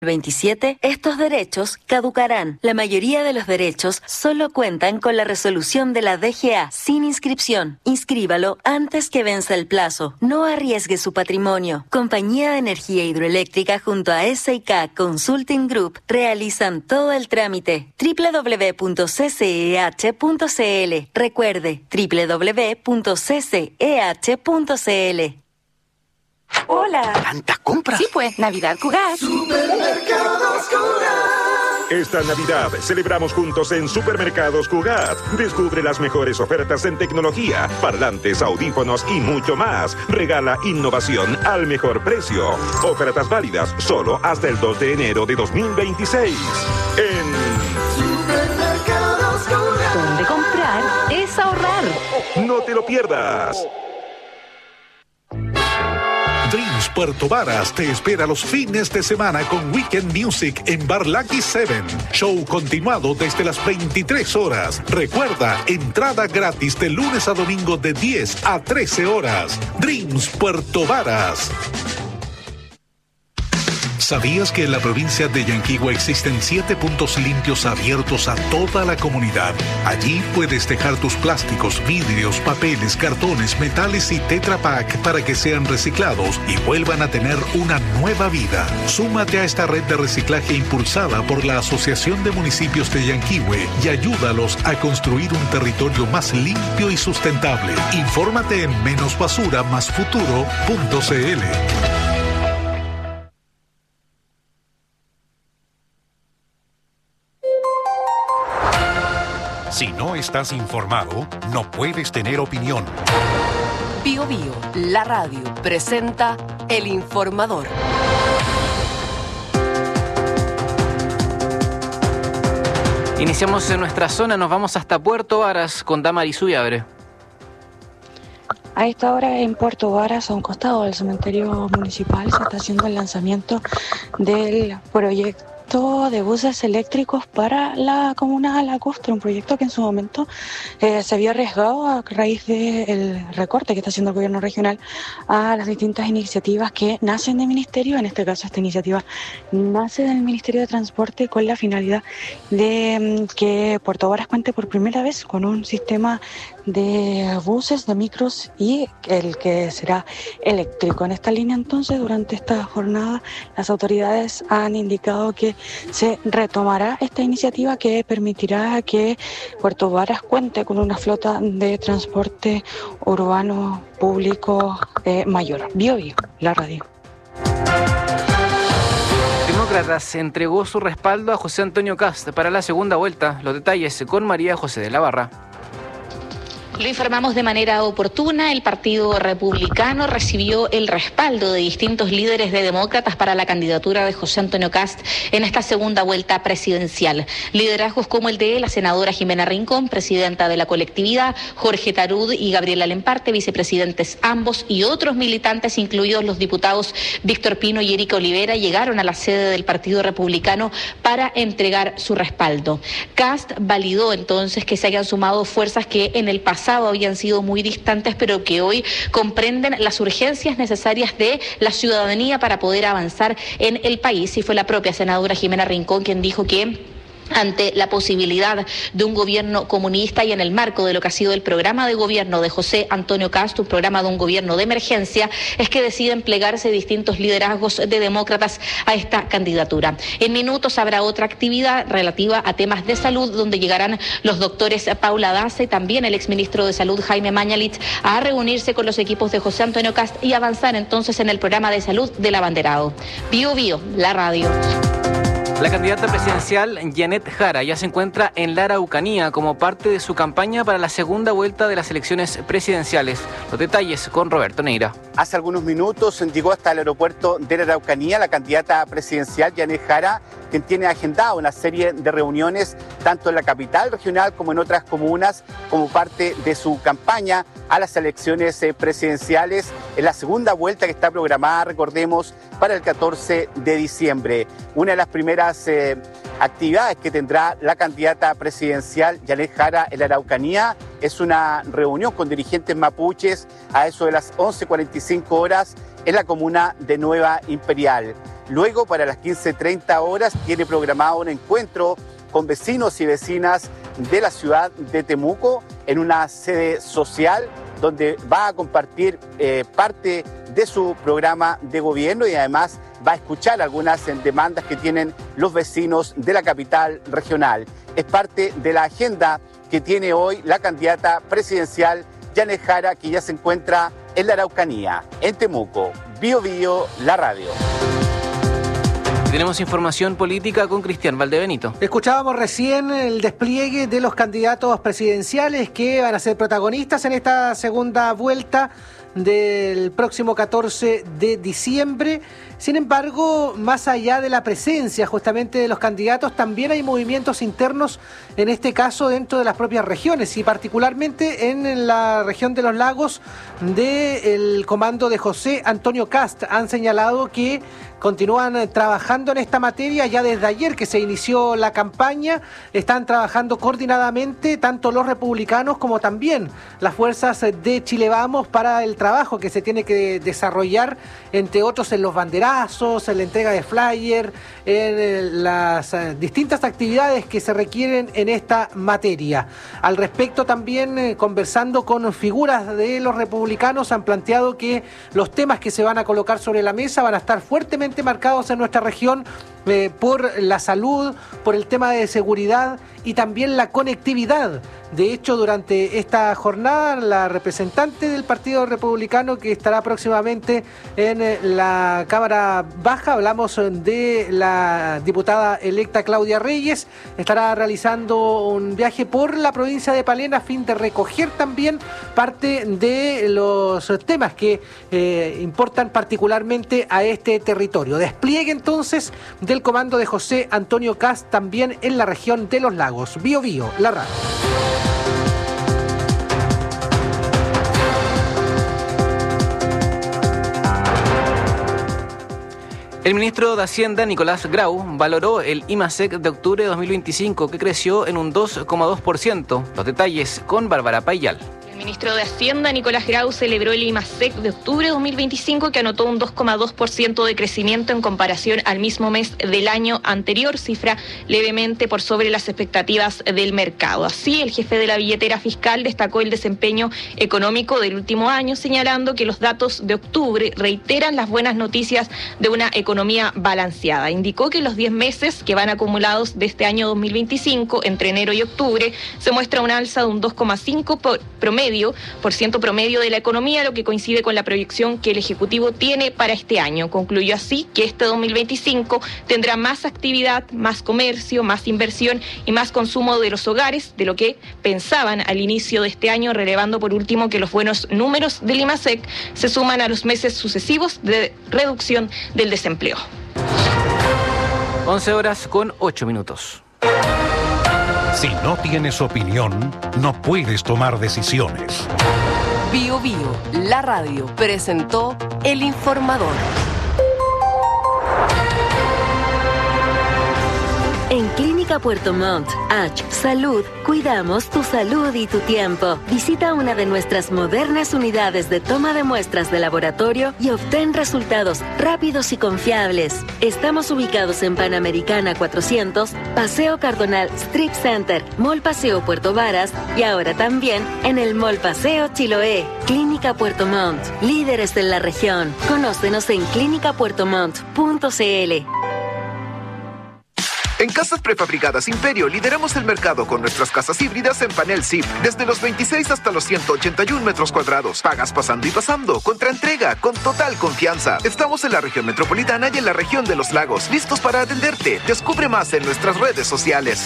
27, estos derechos caducarán. La mayoría de los derechos solo cuentan con la resolución de la DGA sin inscripción. Inscríbalo antes que venza el plazo. No arriesgue su patrimonio. Compañía de Energía Hidroeléctrica junto a SK Consulting Group realizan todo el trámite. www.cceh.cl. Recuerde, www.cceh.cl. Hola. ¿Tanta compra? Sí, pues, Navidad Cugat. Supermercados Cugat. Esta Navidad celebramos juntos en Supermercados Cugat. Descubre las mejores ofertas en tecnología, parlantes, audífonos y mucho más. Regala innovación al mejor precio. Ofertas válidas solo hasta el 2 de enero de 2026. En Supermercados Cugat. Donde comprar es ahorrar. No te lo pierdas. Dreams Puerto Varas te espera los fines de semana con Weekend Music en Bar Lucky 7. Show continuado desde las 23 horas. Recuerda, entrada gratis de lunes a domingo de 10 a 13 horas. Dreams Puerto Varas. ¿Sabías que en la provincia de Yanquihua existen 7 puntos limpios abiertos a toda la comunidad? Allí puedes dejar tus plásticos, vidrios, papeles, cartones, metales y Tetra Pak para que sean reciclados y vuelvan a tener una nueva vida. Súmate a esta red de reciclaje impulsada por la Asociación de Municipios de Yanquihue y ayúdalos a construir un territorio más limpio y sustentable. Infórmate en menosbasura-futuro.cl. Si no estás informado, no puedes tener opinión. Bio Bio, la radio, presenta El Informador. Iniciamos en nuestra zona, nos vamos hasta Puerto Varas con Damaris Ullabre. A esta hora en Puerto Varas, a un costado del cementerio municipal, se está haciendo el lanzamiento del proyecto de buses eléctricos para la comuna de Lacustre, un proyecto que en su momento se había arriesgado a raíz del recorte que está haciendo el gobierno regional a las distintas iniciativas que nacen del ministerio. En este caso, esta iniciativa nace del Ministerio de Transporte con la finalidad de que Puerto Varas cuente por primera vez con un sistema de buses, de micros y el que será eléctrico. En esta línea, entonces, durante esta jornada, las autoridades han indicado que se retomará esta iniciativa que permitirá que Puerto Varas cuente con una flota de transporte urbano público mayor. Bio Bio, la radio. Demócratas entregó su respaldo a José Antonio Kast para la segunda vuelta. Los detalles con María José de la Barra. Lo informamos de manera oportuna, el Partido Republicano recibió el respaldo de distintos líderes de demócratas para la candidatura de José Antonio Kast en esta segunda vuelta presidencial. Liderazgos como el de la senadora Jimena Rincón, presidenta de la colectividad, Jorge Tarud y Gabriela Lemparte, vicepresidentes ambos, y otros militantes, incluidos los diputados Víctor Pino y Erika Olivera, llegaron a la sede del Partido Republicano para entregar su respaldo. Kast validó entonces que se hayan sumado fuerzas que en el pasado habían sido muy distantes, pero que hoy comprenden las urgencias necesarias de la ciudadanía para poder avanzar en el país. Y fue la propia senadora Jimena Rincón quien dijo que ante la posibilidad de un gobierno comunista y en el marco de lo que ha sido el programa de gobierno de José Antonio Kast, un programa de un gobierno de emergencia, es que deciden plegarse distintos liderazgos de demócratas a esta candidatura. En minutos habrá otra actividad relativa a temas de salud, donde llegarán los doctores Paula Daza y también el exministro de Salud Jaime Mañalich a reunirse con los equipos de José Antonio Kast y avanzar entonces en el programa de salud del abanderado. Bio Bio, la radio. La candidata presidencial Janet Jara ya se encuentra en la Araucanía como parte de su campaña para la segunda vuelta de las elecciones presidenciales. Los detalles con Roberto Neira. Hace algunos minutos llegó hasta el aeropuerto de la Araucanía la candidata presidencial Janet Jara, quien tiene agendado una serie de reuniones tanto en la capital regional como en otras comunas como parte de su campaña a las elecciones presidenciales en la segunda vuelta que está programada, recordemos, para el 14 de diciembre. Una de las primeras actividades que tendrá la candidata presidencial Janet Jara en la Araucanía es una reunión con dirigentes mapuches a eso de las 11:45 horas en la comuna de Nueva Imperial. Luego, para las 15:30 horas, tiene programado un encuentro con vecinos y vecinas de la ciudad de Temuco en una sede social donde va a compartir parte de su programa de gobierno y además va a escuchar algunas demandas que tienen los vecinos de la capital regional. Es parte de la agenda que tiene hoy la candidata presidencial Janet Jara, que ya se encuentra en la Araucanía, en Temuco. Bio Bio, la radio. Tenemos información política con Cristian Valdebenito. Escuchábamos recién el despliegue de los candidatos presidenciales que van a ser protagonistas en esta segunda vuelta del próximo 14 de diciembre. Sin embargo, más allá de la presencia justamente de los candidatos, también hay movimientos internos, en este caso dentro de las propias regiones y particularmente en la región de los lagos del comando de José Antonio Kast. Han señalado que continúan trabajando en esta materia ya desde ayer que se inició la campaña. Están trabajando coordinadamente tanto los republicanos como también las fuerzas de Chile Vamos para el trabajo que se tiene que desarrollar, entre otros en los banderazos, en la entrega de flyer, en las distintas actividades que se requieren en esta materia. Al respecto también, conversando con figuras de los republicanos, han planteado que los temas que se van a colocar sobre la mesa van a estar fuertemente marcados en nuestra región por la salud, por el tema de seguridad y también la conectividad. De hecho, durante esta jornada, la representante del Partido Republicano que estará próximamente en la Cámara Baja, hablamos de la diputada electa Claudia Reyes, estará realizando un viaje por la provincia de Palena a fin de recoger también parte de los temas que importan particularmente a este territorio. Despliegue entonces del comando de José Antonio Kast también en la región de los lagos. Bio Bio, la radio. El ministro de Hacienda, Nicolás Grau, valoró el IMASEC de octubre de 2025, que creció en un 2,2%. Los detalles con Bárbara Payal. El ministro de Hacienda, Nicolás Grau, celebró el IMASEC de octubre de 2025, que anotó un 2,2% de crecimiento en comparación al mismo mes del año anterior, cifra levemente por sobre las expectativas del mercado. Así, el jefe de la billetera fiscal destacó el desempeño económico del último año, señalando que los datos de octubre reiteran las buenas noticias de una economía balanceada. Indicó que los 10 meses que van acumulados de este año 2025, entre enero y octubre, se muestra un alza de un 2,5% promedio de la economía, lo que coincide con la proyección que el Ejecutivo tiene para este año. Concluyó así que este 2025 tendrá más actividad, más comercio, más inversión y más consumo de los hogares de lo que pensaban al inicio de este año, relevando por último que los buenos números del IMASEC se suman a los meses sucesivos de reducción del desempleo. 11:08. Si no tienes opinión, no puedes tomar decisiones. Bio Bio, la radio, presentó El Informador. En Clínica Puerto Montt, H Salud, cuidamos tu salud y tu tiempo. Visita una de nuestras modernas unidades de toma de muestras de laboratorio y obtén resultados rápidos y confiables. Estamos ubicados en Panamericana 400, Paseo Cardonal Strip Center, Mall Paseo Puerto Varas y ahora también en el Mall Paseo Chiloé. Clínica Puerto Montt, líderes de la región. Conócenos en clinicapuertomont.cl. En Casas Prefabricadas Imperio lideramos el mercado con nuestras casas híbridas en panel ZIP, desde los 26 hasta los 181 metros cuadrados. Pagas pasando y pasando, contra entrega, con total confianza. Estamos en la región metropolitana y en la región de los lagos, listos para atenderte. Descubre más en nuestras redes sociales.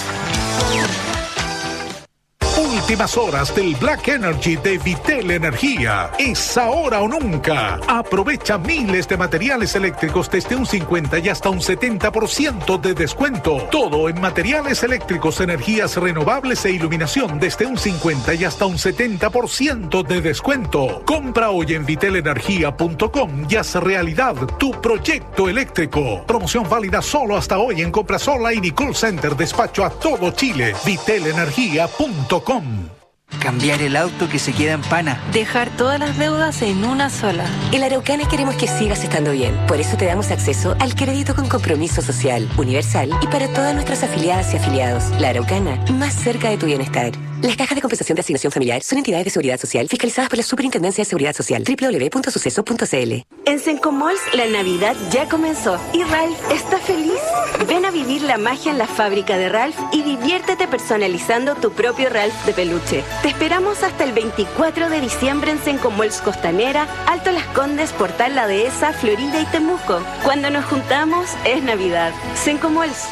Últimas horas del Black Energy de Vitel Energía. Es ahora o nunca. Aprovecha miles de materiales eléctricos desde un 50 y hasta un 70% de descuento. Todo en materiales eléctricos, energías renovables e iluminación desde un 50 y hasta un 70% de descuento. Compra hoy en vitelenergia.com y haz realidad tu proyecto eléctrico. Promoción válida solo hasta hoy en compras online y call center, despacho a todo Chile. vitelenergia.com. Cambiar el auto que se queda en pana. Dejar todas las deudas en una sola. En la Araucana queremos que sigas estando bien. Por eso te damos acceso al crédito con compromiso social, universal y para todas nuestras afiliadas y afiliados. La Araucana, más cerca de tu bienestar. Las cajas de compensación de asignación familiar son entidades de seguridad social fiscalizadas por la Superintendencia de Seguridad Social. www.suceso.cl. En Sencomalls la Navidad ya comenzó y Ralph está feliz. Ven a vivir la magia en la fábrica de Ralph y diviértete personalizando tu propio Ralph de peluche. Te esperamos hasta el 24 de diciembre en Sencomalls Costanera, Alto Las Condes, Portal La Dehesa, Florida y Temuco. Cuando nos juntamos es Navidad. Sencomalls.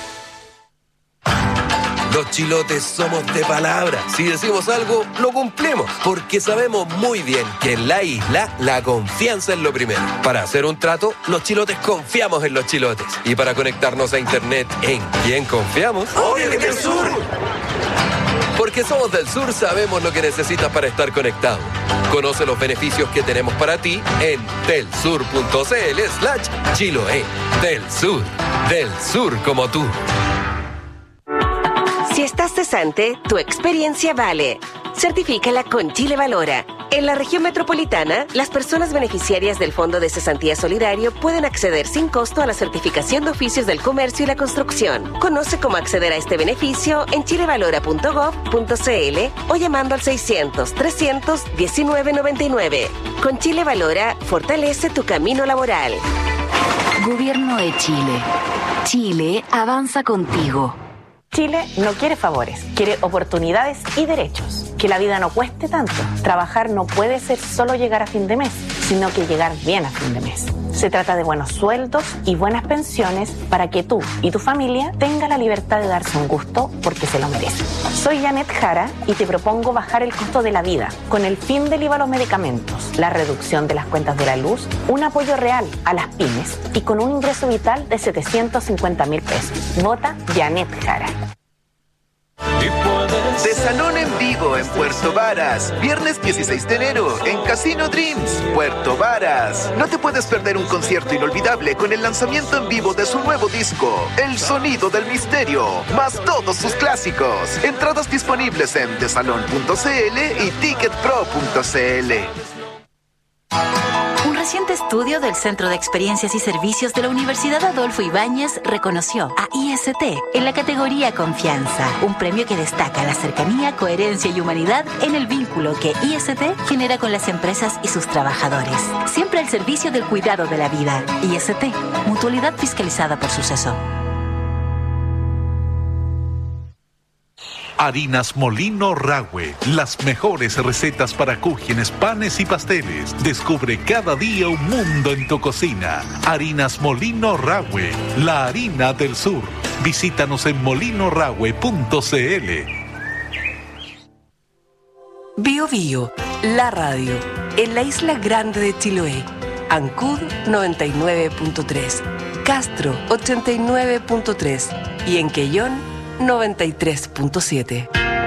Los chilotes somos de palabra. Si decimos algo, lo cumplimos. Porque sabemos muy bien que en la isla la confianza es lo primero. Para hacer un trato, los chilotes confiamos en los chilotes. Y para conectarnos a internet, ¿en quién confiamos? ¡Obviamente el sur! Porque somos del sur, sabemos lo que necesitas para estar conectado. Conoce los beneficios que tenemos para ti en telsur.cl/Chiloé. Del sur como tú. Si estás cesante, tu experiencia vale. Certifícala con Chile Valora. En la región metropolitana, las personas beneficiarias del Fondo de Cesantía Solidario pueden acceder sin costo a la certificación de oficios del comercio y la construcción. Conoce cómo acceder a este beneficio en chilevalora.gov.cl o llamando al 600-300-1999. Con Chile Valora, fortalece tu camino laboral. Gobierno de Chile. Chile avanza contigo. Chile no quiere favores, quiere oportunidades y derechos. Que la vida no cueste tanto. Trabajar no puede ser solo llegar a fin de mes, sino que llegar bien a fin de mes. Se trata de buenos sueldos y buenas pensiones para que tú y tu familia tengan la libertad de darse un gusto porque se lo merecen. Soy Janet Jara y te propongo bajar el costo de la vida con el fin del IVA a los medicamentos, la reducción de las cuentas de la luz, un apoyo real a las pymes y con un ingreso vital de 750.000 pesos. Vota Janet Jara. De Salón en Vivo en Puerto Varas, viernes 16 de enero en Casino Dreams, Puerto Varas. No te puedes perder un concierto inolvidable con el lanzamiento en vivo de su nuevo disco, El Sonido del Misterio, más todos sus clásicos. Entradas disponibles en desalon.cl y ticketpro.cl. Un reciente estudio del Centro de Experiencias y Servicios de la Universidad Adolfo Ibáñez reconoció a IST en la categoría Confianza, un premio que destaca la cercanía, coherencia y humanidad en el vínculo que IST genera con las empresas y sus trabajadores. Siempre al servicio del cuidado de la vida. IST, mutualidad fiscalizada por Suceso. Harinas Molino Rahue, las mejores recetas para cúgenes, panes y pasteles. Descubre cada día un mundo en tu cocina. Harinas Molino Rahue, la harina del sur. Visítanos en molinorahue.cl. Bio Bio, la radio, en la isla grande de Chiloé. Ancud 99.3, Castro 89.3 y en Quellón 93.7.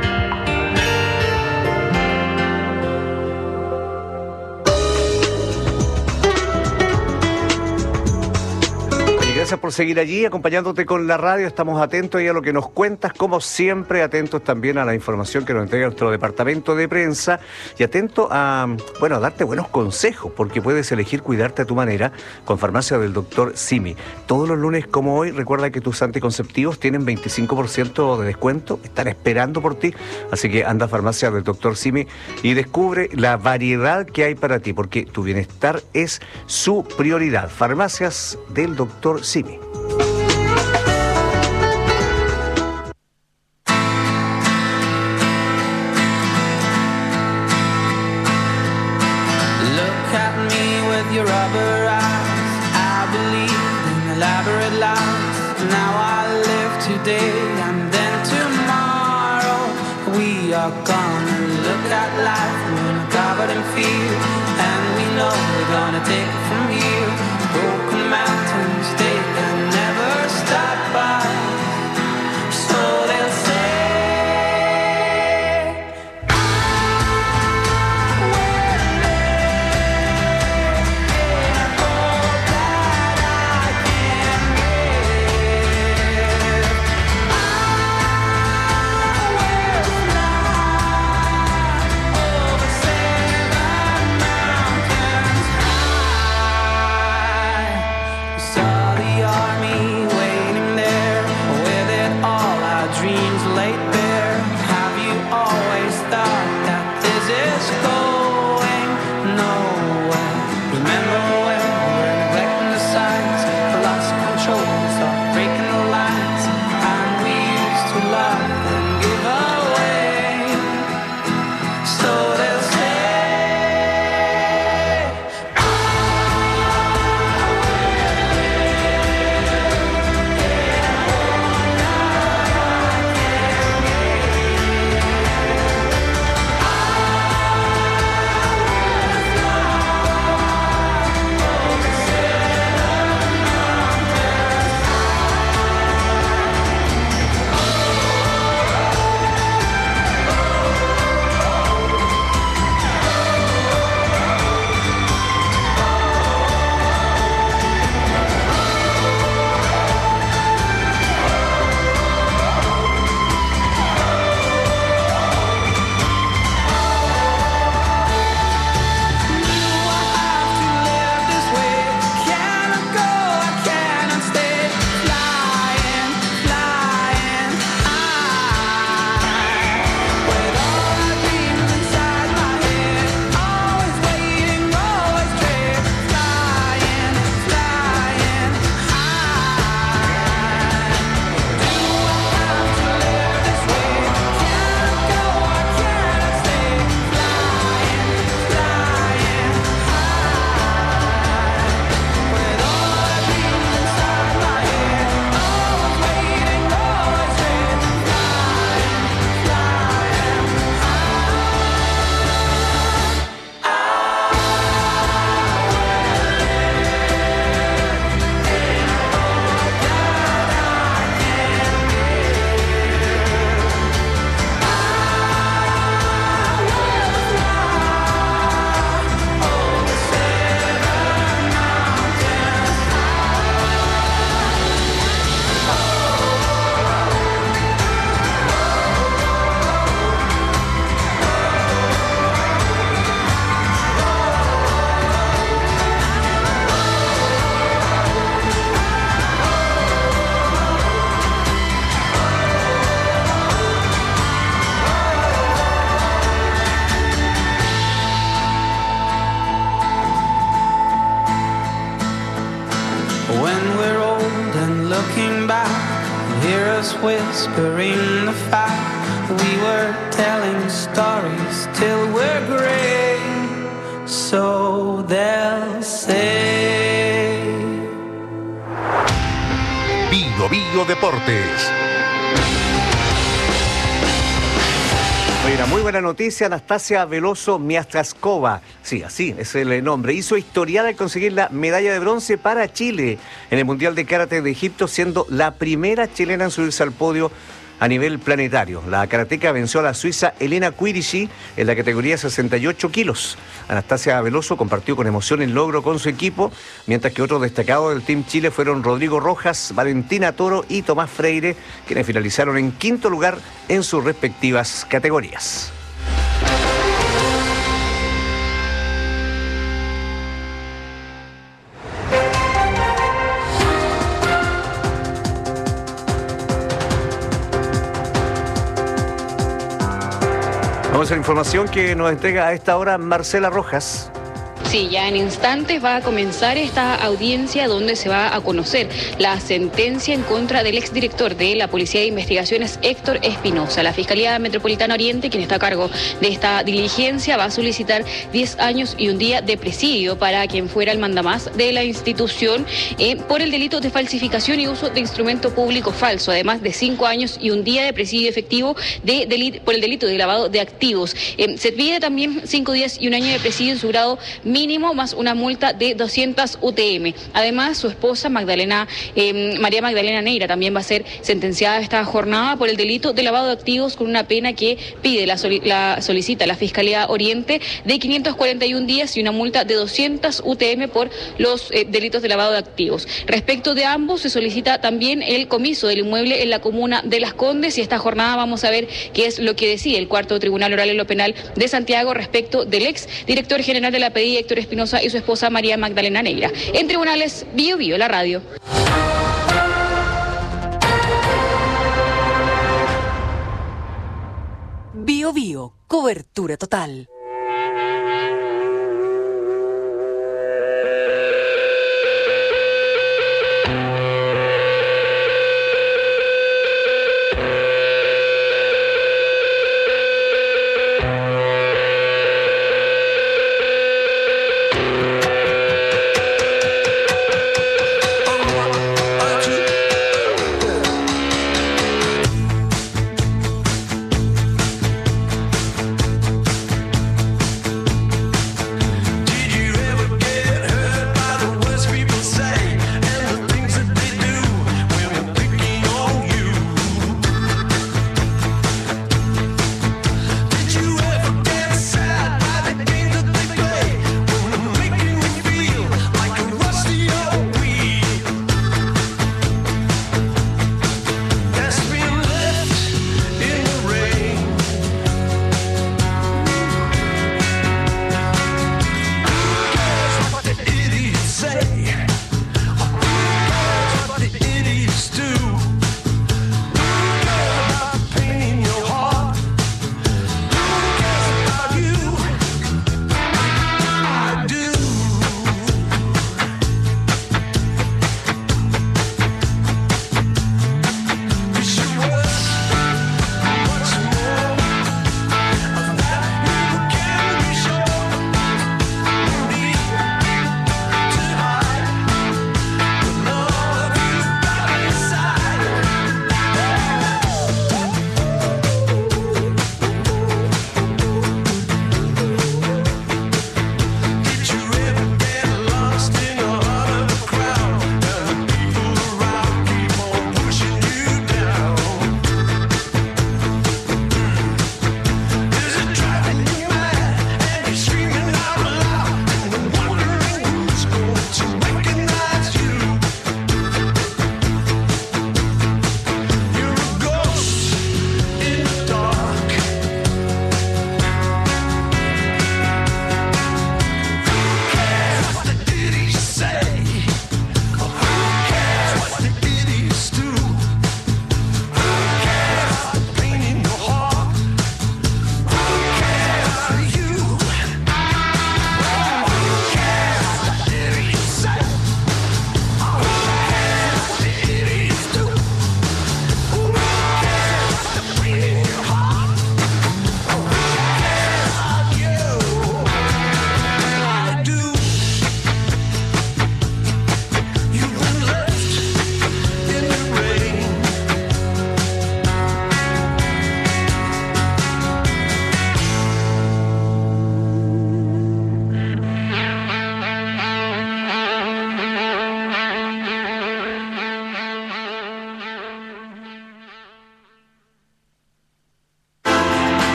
Gracias por seguir allí, acompañándote con la radio. Estamos atentos a lo que nos cuentas, como siempre, atentos también a la información que nos entrega nuestro departamento de prensa y atentos a darte buenos consejos, porque puedes elegir cuidarte a tu manera con Farmacia del Dr. Simi. Todos los lunes, como hoy, recuerda que tus anticonceptivos tienen 25% de descuento, están esperando por ti, así que anda a Farmacia del Dr. Simi y descubre la variedad que hay para ti, porque tu bienestar es su prioridad. Farmacias del Dr. Simi. Look at me with your rubber eyes. I believed in elaborate lies. Now I live today and then tomorrow we are gonna look at life. We're covered in fear and we know we're gonna take it from here. Broken mountains, they can never stop by. So they'll say hear us whispering the fact we were telling stories till we're gray, so they'll say. Bio Bio Deportes. Mira, muy buena noticia, Anastasia Veloso Miastraskova, sí, así es el nombre, hizo historial al conseguir la medalla de bronce para Chile en el Mundial de Karate de Egipto, siendo la primera chilena en subirse al podio a nivel planetario. La karateca venció a la suiza Elena Quirici en la categoría 68 kilos. Anastasia Veloso compartió con emoción el logro con su equipo, mientras que otros destacados del Team Chile fueron Rodrigo Rojas, Valentina Toro y Tomás Freire, quienes finalizaron en quinto lugar en sus respectivas categorías. Vamos a la información que nos entrega a esta hora Marcela Rojas. Sí, ya en instantes va a comenzar esta audiencia donde se va a conocer la sentencia en contra del exdirector de la Policía de Investigaciones, Héctor Espinosa. La Fiscalía Metropolitana Oriente, quien está a cargo de esta diligencia, va a solicitar 10 años y un día de presidio para quien fuera el mandamás de la institución por el delito de falsificación y uso de instrumento público falso, además de 5 años y un día de presidio efectivo por el delito de lavado de activos. Se pide también 5 días y un año de presidio en su grado mínimo, más una multa de 200 UTM. Además, su esposa María Magdalena Neira también va a ser sentenciada esta jornada por el delito de lavado de activos, con una pena que solicita la Fiscalía Oriente de 541 días y una multa de 200 UTM por los delitos de lavado de activos. Respecto de ambos, se solicita también el comiso del inmueble en la comuna de Las Condes, y esta jornada vamos a ver qué es lo que decide el Cuarto Tribunal Oral en lo Penal de Santiago respecto del ex director general de la PDI, Héctor Espinosa, y su esposa María Magdalena Neira. En tribunales, Bio Bio, la radio. Bio Bio, cobertura total.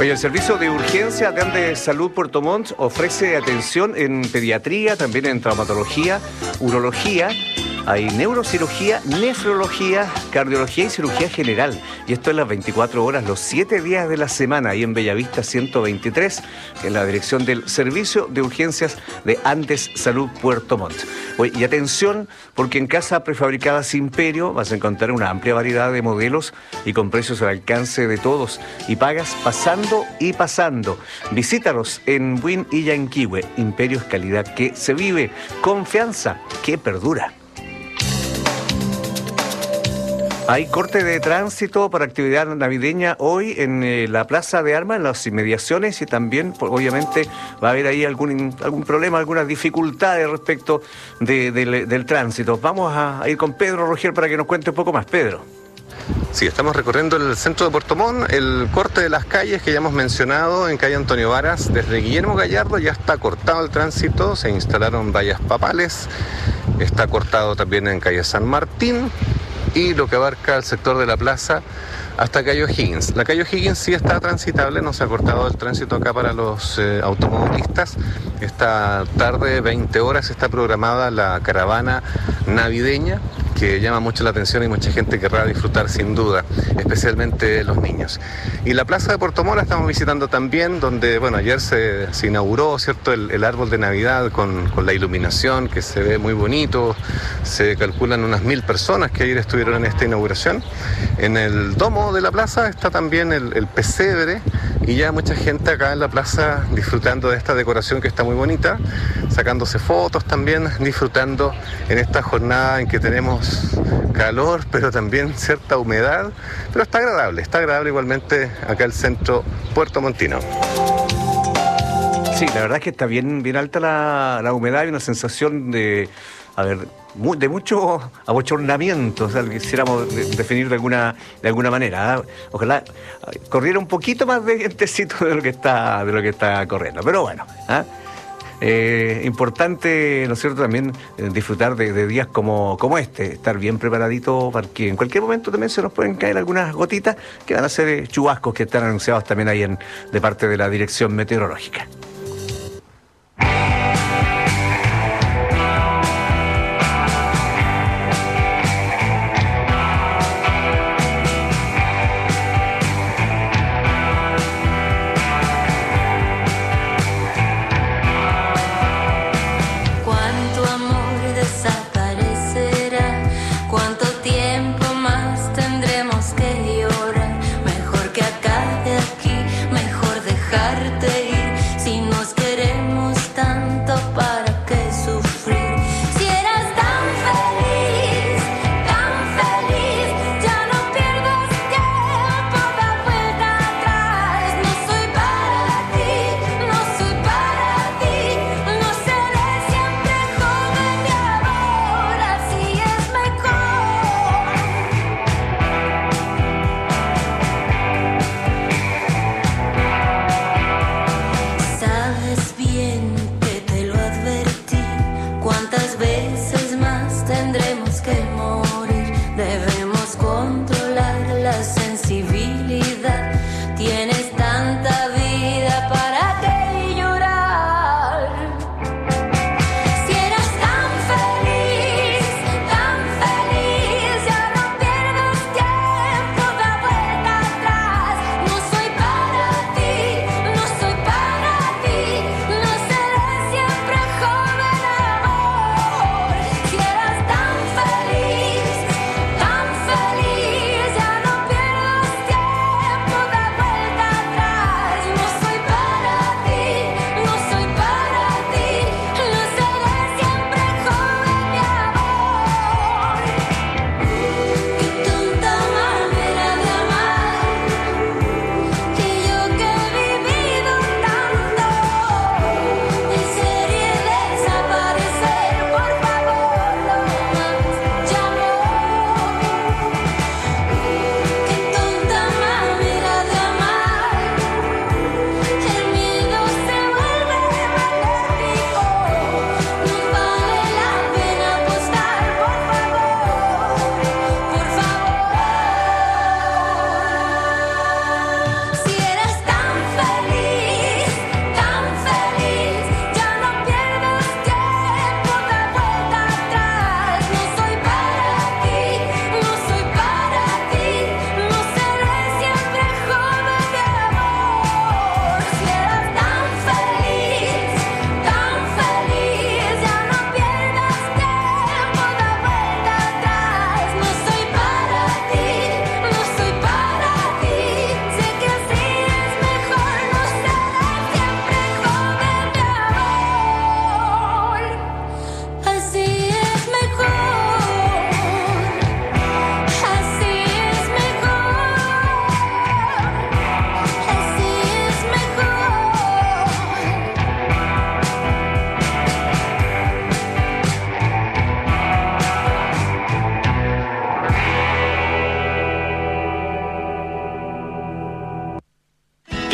Oye, el servicio de urgencia de Andes Salud Puerto Montt ofrece atención en pediatría, también en traumatología, urología. Hay neurocirugía, nefrología, cardiología y cirugía general. Y esto es las 24 horas, los 7 días de la semana, ahí en Bellavista 123, en la dirección del Servicio de Urgencias de Andes Salud Puerto Montt. Oye, y atención, porque en Casa Prefabricadas Imperio vas a encontrar una amplia variedad de modelos y con precios al alcance de todos. Y pagas pasando y pasando. Visítalos en Buin y Yanquihue. Imperio es calidad que se vive. Confianza que perdura. Hay corte de tránsito para actividad navideña hoy en la Plaza de Armas, en las inmediaciones, y también, obviamente, va a haber ahí algún problema, algunas dificultades respecto del tránsito. Vamos a ir con Pedro Roger para que nos cuente un poco más. Pedro. Sí, estamos recorriendo el centro de Puerto Montt, el corte de las calles que ya hemos mencionado en calle Antonio Varas, desde Guillermo Gallardo ya está cortado el tránsito, se instalaron vallas papales, está cortado también en calle San Martín y lo que abarca el sector de la plaza hasta calle O'Higgins. La calle O'Higgins sí está transitable, no se ha cortado el tránsito acá para los automovilistas. Esta tarde, 20 horas, está programada la caravana navideña, que llama mucho la atención y mucha gente querrá disfrutar sin duda, especialmente los niños. Y la plaza de Puerto Montt la estamos visitando también, donde, bueno, ayer se inauguró, ¿cierto?, el árbol de Navidad con la iluminación, que se ve muy bonito. Se calculan unas 1000 personas que ayer estuvieron en esta inauguración. En el domo de la plaza está también el pesebre, y ya mucha gente acá en la plaza disfrutando de esta decoración que está muy bonita, sacándose fotos también, disfrutando en esta jornada en que tenemos calor, pero también cierta humedad, pero está agradable igualmente acá el centro puertomontino. Sí, la verdad es que está bien alta la humedad y una sensación de mucho abochornamiento, o sea, lo quisiéramos definir de alguna manera. Ojalá corriera un poquito más de vientecito de lo que está corriendo, pero bueno. Importante, ¿no es cierto?, también disfrutar de días como este, estar bien preparadito, porque en cualquier momento también se nos pueden caer algunas gotitas que van a ser chubascos que están anunciados también ahí de parte de la Dirección Meteorológica. Mejor que acabe aquí, mejor dejarte ir. Si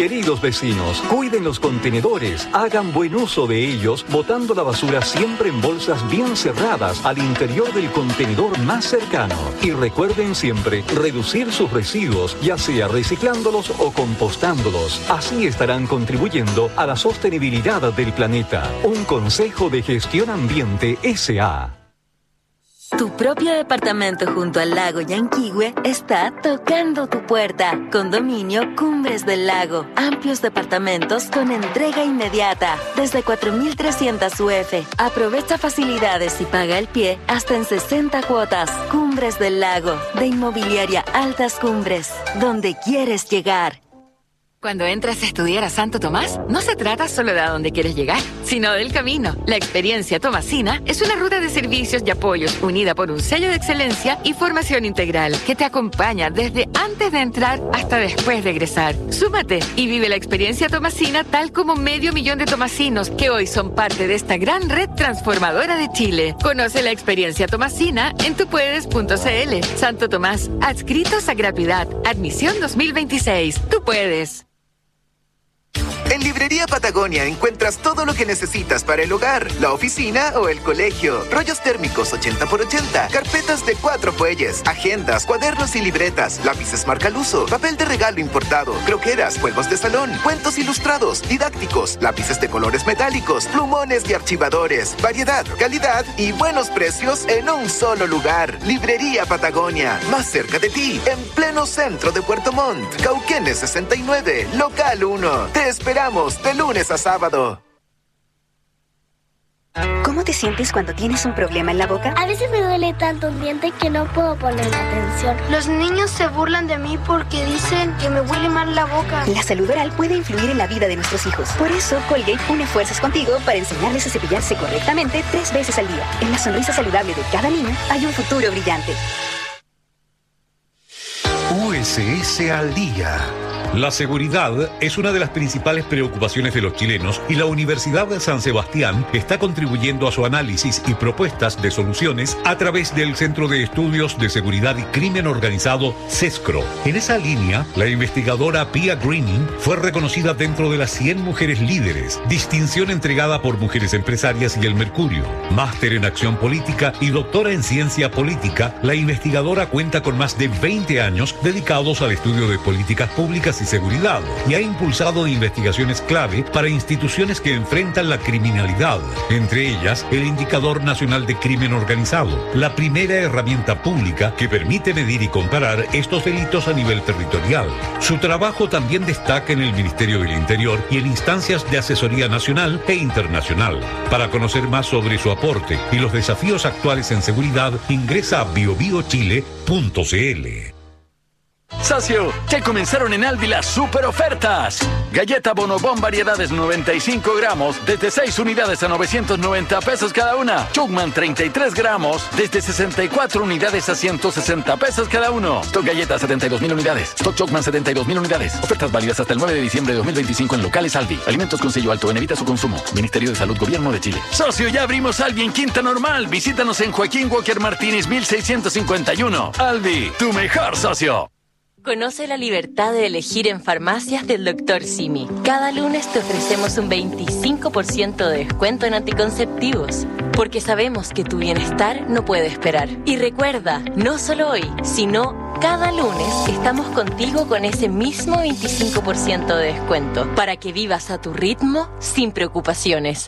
Queridos vecinos, cuiden los contenedores, hagan buen uso de ellos, botando la basura siempre en bolsas bien cerradas al interior del contenedor más cercano. Y recuerden siempre reducir sus residuos, ya sea reciclándolos o compostándolos. Así estarán contribuyendo a la sostenibilidad del planeta. Un consejo de Gestión Ambiente S.A. Tu propio departamento junto al lago Yanquihue está tocando tu puerta. Condominio Cumbres del Lago. Amplios departamentos con entrega inmediata. Desde 4.300 UF. Aprovecha facilidades y paga el pie hasta en 60 cuotas. Cumbres del Lago. De Inmobiliaria Altas Cumbres. Donde quieres llegar. Cuando entras a estudiar a Santo Tomás, no se trata solo de a dónde quieres llegar, sino del camino. La experiencia tomasina es una ruta de servicios y apoyos unida por un sello de excelencia y formación integral que te acompaña desde antes de entrar hasta después de egresar. Súmate y vive la experiencia tomasina tal como 500.000 de tomasinos que hoy son parte de esta gran red transformadora de Chile. Conoce la experiencia tomasina en tupuedes.cl. Santo Tomás, adscritos a gratuidad. Admisión 2026. Tú puedes. En Librería Patagonia encuentras todo lo que necesitas para el hogar, la oficina o el colegio. Rollos térmicos 80x80, carpetas de 4 fuelles, agendas, cuadernos y libretas, lápices marca Luso, papel de regalo importado, croqueras, juegos de salón, cuentos ilustrados, didácticos, lápices de colores metálicos, plumones y archivadores. Variedad, calidad y buenos precios en un solo lugar. Librería Patagonia, más cerca de ti, en pleno centro de Puerto Montt. Cauquenes 69, local 1. Te esperamos de lunes a sábado. ¿Cómo te sientes cuando tienes un problema en la boca? A veces me duele tanto un diente que no puedo poner atención. Los niños se burlan de mí porque dicen que me huele mal la boca. La salud oral puede influir en la vida de nuestros hijos. Por eso, Colgate une fuerzas contigo para enseñarles a cepillarse correctamente 3 veces al día. En la sonrisa saludable de cada niño hay un futuro brillante. USS al Día. La seguridad es una de las principales preocupaciones de los chilenos y la Universidad de San Sebastián está contribuyendo a su análisis y propuestas de soluciones a través del Centro de Estudios de Seguridad y Crimen Organizado, CESCRO. En esa línea, la investigadora Pia Greening fue reconocida dentro de las 100 mujeres líderes, distinción entregada por Mujeres Empresarias y El Mercurio. Máster en Acción Política y doctora en Ciencia Política, la investigadora cuenta con más de 20 años dedicados al estudio de políticas públicas y seguridad y ha impulsado investigaciones clave para instituciones que enfrentan la criminalidad, entre ellas el Indicador Nacional de Crimen Organizado, la primera herramienta pública que permite medir y comparar estos delitos a nivel territorial. Su trabajo también destaca en el Ministerio del Interior y en instancias de asesoría nacional e internacional. Para conocer más sobre su aporte y los desafíos actuales en seguridad, ingresa a biobiochile.cl. Socio, ya comenzaron en Aldi las super ofertas. Galleta Bonobón variedades 95 gramos desde 6 unidades a 990 pesos cada una. Chugman 33 gramos desde 64 unidades a 160 pesos cada uno. Stock Galleta 72.000 unidades. Stock Chugman 72.000 unidades. Ofertas válidas hasta el 9 de diciembre de 2025 en locales Aldi. Alimentos con sello alto en evita su consumo. Ministerio de Salud Gobierno de Chile. Socio, ya abrimos Aldi en Quinta Normal. Visítanos en Joaquín Walker Martínez 1651. Aldi, tu mejor socio. Conoce la libertad de elegir en farmacias del Dr. Simi. Cada lunes te ofrecemos un 25% de descuento en anticonceptivos, porque sabemos que tu bienestar no puede esperar. Y recuerda, no solo hoy, sino cada lunes estamos contigo con ese mismo 25% de descuento, para que vivas a tu ritmo sin preocupaciones.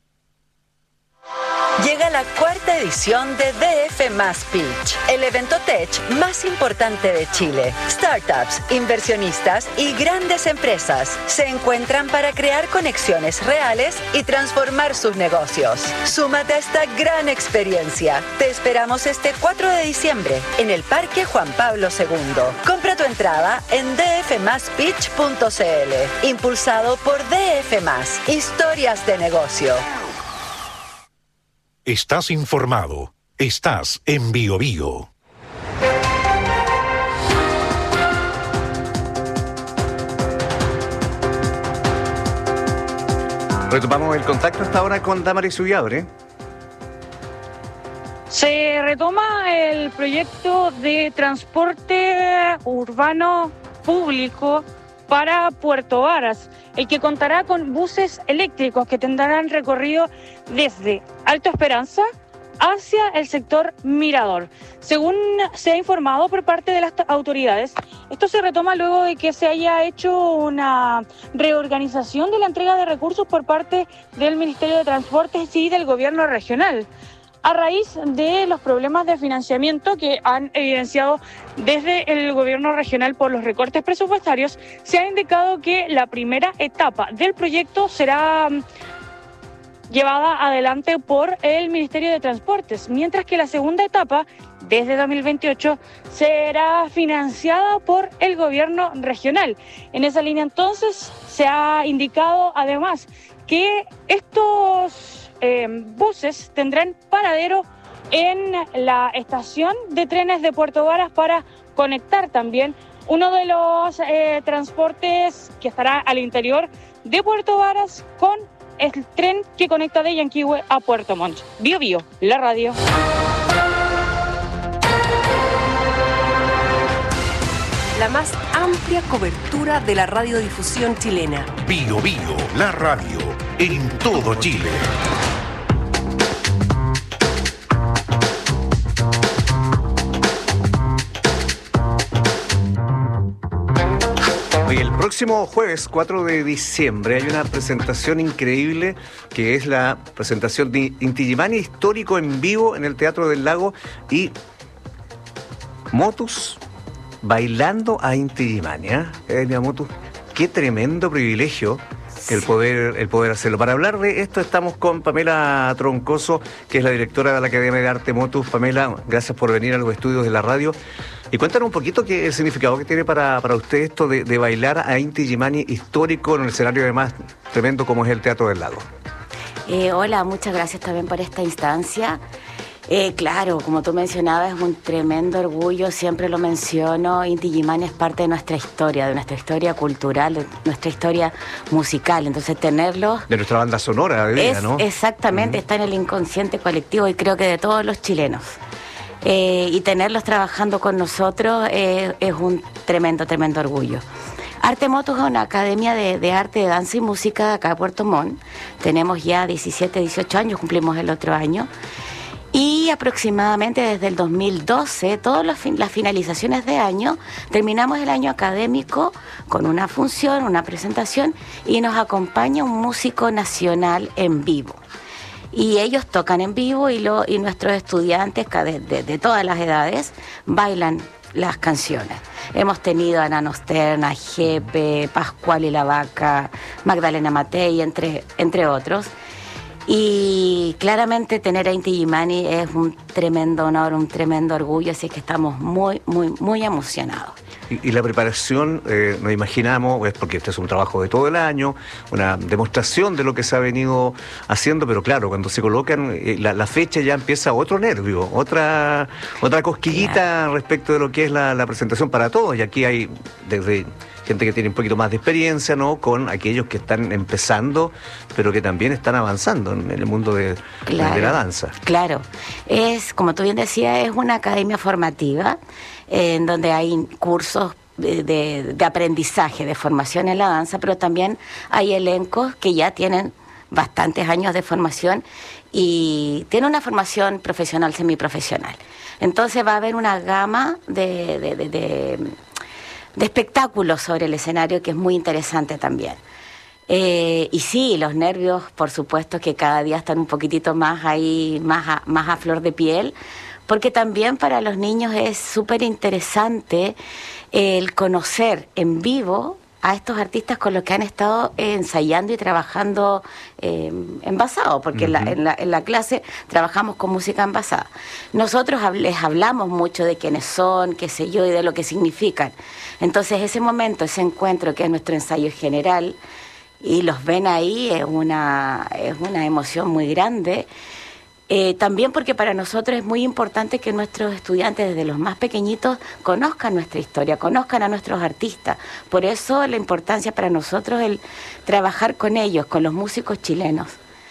Llega la 4ª edición de DF Más Pitch, el evento tech más importante de Chile. Startups, inversionistas y grandes empresas se encuentran para crear conexiones reales y transformar sus negocios. Súmate a esta gran experiencia. Te esperamos este 4 de diciembre en el Parque Juan Pablo II. Compra tu entrada en dfmaspitch.cl. Impulsado por DF Más, historias de negocio. Estás informado. Estás en BioBio. Retomamos el contacto hasta ahora con Damaris Ullabre. Se retoma el proyecto de transporte urbano público para Puerto Varas, el que contará con buses eléctricos que tendrán recorrido desde Alto Esperanza hacia el sector Mirador. Según se ha informado por parte de las autoridades, esto se retoma luego de que se haya hecho una reorganización de la entrega de recursos por parte del Ministerio de Transportes y del Gobierno regional, a raíz de los problemas de financiamiento que han evidenciado desde el gobierno regional por los recortes presupuestarios. Se ha indicado que la primera etapa del proyecto será llevada adelante por el Ministerio de Transportes, mientras que la segunda etapa, desde 2028, será financiada por el gobierno regional. En esa línea, entonces, se ha indicado además que estos buses tendrán paradero en la estación de trenes de Puerto Varas para conectar también uno de los transportes que estará al interior de Puerto Varas con el tren que conecta de Yanquihue a Puerto Montt. Bio Bio, la radio. La más amplia cobertura de la radiodifusión chilena. Bio Bio, la radio, en todo Chile. Hoy, el próximo jueves 4 de diciembre hay una presentación increíble que es la presentación de Inti Illimani histórico en vivo en el Teatro del Lago y Motus bailando a Inti Illimani, ¿eh? Motus, qué tremendo privilegio el poder hacerlo. Para hablar de esto estamos con Pamela Troncoso, que es la directora de la Academia de Arte Motus. Pamela, gracias por venir a los estudios de la radio. Y cuéntanos un poquito qué el significado que tiene para usted esto de bailar a Inti Illimani histórico en un escenario además tremendo como es el Teatro del Lago. Hola, muchas gracias también por esta instancia. Claro, como tú mencionabas, es un tremendo orgullo, siempre lo menciono. Inti Illimani es parte de nuestra historia cultural, de nuestra historia musical. Entonces, tenerlo... De nuestra banda sonora de vida, ¿no? Exactamente, está en el inconsciente colectivo y creo que de todos los chilenos. Y tenerlos trabajando con nosotros es un tremendo orgullo. Arte Motus es una academia de arte, de danza y música de acá de Puerto Montt. Tenemos ya 17, 18 años, cumplimos el otro año. Y aproximadamente desde el 2012, todas las finalizaciones de año, terminamos el año académico con una función, una presentación, y nos acompaña un músico nacional en vivo. Y ellos tocan en vivo y nuestros estudiantes de todas las edades bailan las canciones. Hemos tenido a Nano Stern, a Jepe, Pascual y la Vaca, Magdalena Matei, entre otros. Y claramente tener a Inti Illimani es un tremendo honor, un tremendo orgullo, así que estamos muy emocionados. Y la preparación, nos imaginamos, es porque este es un trabajo de todo el año, una demostración de lo que se ha venido haciendo, pero claro, cuando se colocan, la fecha ya empieza otro nervio, otra cosquillita, claro, respecto de lo que es la presentación para todos. Y aquí hay desde gente que tiene un poquito más de experiencia, ¿no?, con aquellos que están empezando, pero que también están avanzando en el mundo de la danza. Claro, es, como tú bien decías, es una academia formativa en donde hay cursos de aprendizaje, de formación en la danza, pero también hay elencos que ya tienen bastantes años de formación y tienen una formación profesional, semiprofesional. Entonces va a haber una gama de espectáculos sobre el escenario que es muy interesante también. Y sí, los nervios, por supuesto, que cada día están un poquitito más ahí, más a flor de piel, porque también para los niños es súper interesante el conocer en vivo a estos artistas con los que han estado ensayando y trabajando envasado, porque en la clase trabajamos con música envasada. Nosotros les hablamos mucho de quiénes son, qué sé yo, y de lo que significan. Entonces ese momento, ese encuentro que es nuestro ensayo general, y los ven ahí, es una emoción muy grande. También porque para nosotros es muy importante que nuestros estudiantes, desde los más pequeñitos, conozcan nuestra historia, conozcan a nuestros artistas. Por eso la importancia para nosotros el trabajar con ellos, con los músicos chilenos.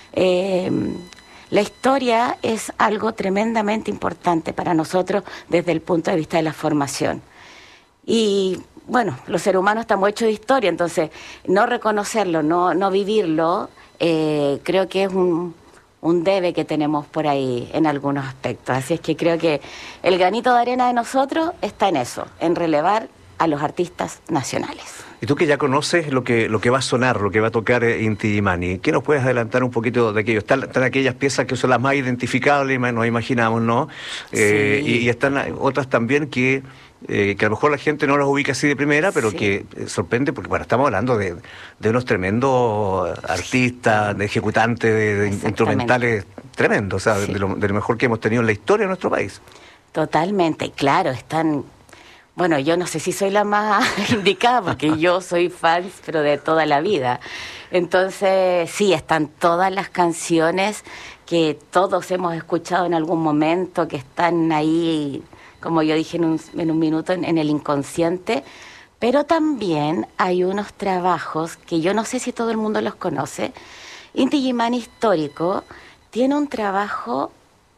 La historia es algo tremendamente importante para nosotros desde el punto de vista de la formación. Y bueno, los seres humanos estamos hechos de historia, entonces no reconocerlo, no vivirlo, creo que es un debe que tenemos por ahí en algunos aspectos. Así es que creo que el granito de arena de nosotros está en eso, en relevar a los artistas nacionales. Y tú que ya conoces lo que va a sonar, lo que va a tocar Inti Illimani, ¿qué nos puedes adelantar un poquito de aquello? Están aquellas piezas que son las más identificables, nos imaginamos, ¿no? Sí. Y están otras también que a lo mejor la gente no las ubica así de primera, pero sí, que sorprende, porque bueno, estamos hablando de unos tremendos artistas, de ejecutantes, de instrumentales tremendos, o sea, sí, de lo mejor que hemos tenido en la historia de nuestro país. Totalmente, claro, están... Bueno, yo no sé si soy la más indicada, porque yo soy fan, pero de toda la vida. Entonces, sí, están todas las canciones que todos hemos escuchado en algún momento, que están ahí, como yo dije en un minuto, en el inconsciente. Pero también hay unos trabajos que yo no sé si todo el mundo los conoce. Inti Illimani Histórico tiene un trabajo